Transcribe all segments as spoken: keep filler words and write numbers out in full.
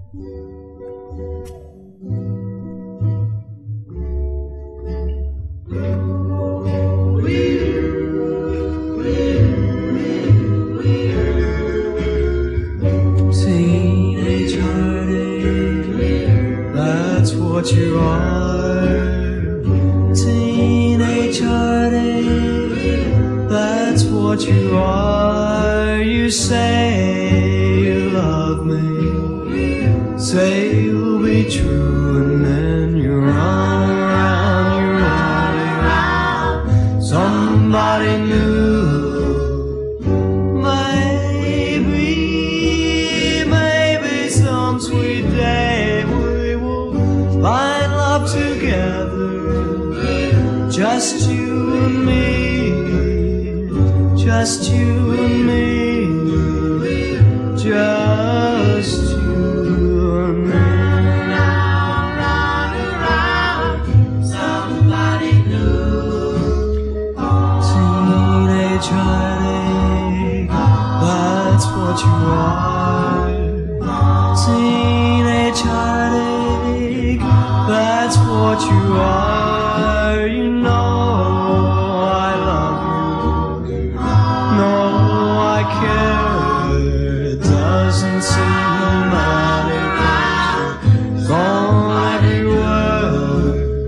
Teenage heartache, that's what you are. Teenage heartache, that's what you are. You say you love me, say you'll be true, and then you run around, you run around somebody new. Sweet day we will find love together, just you and me, just you and me, just you and me. Round, round, around, somebody new. Teenage heartache, that's what you are. Teenage heartache, that's what you are. You know I love you, no I care. It doesn't seem that it's gone everywhere.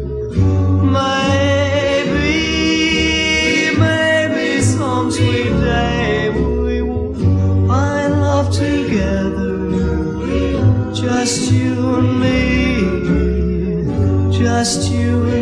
Maybe, maybe some sweet day we will find love together, just you and me, just you and me.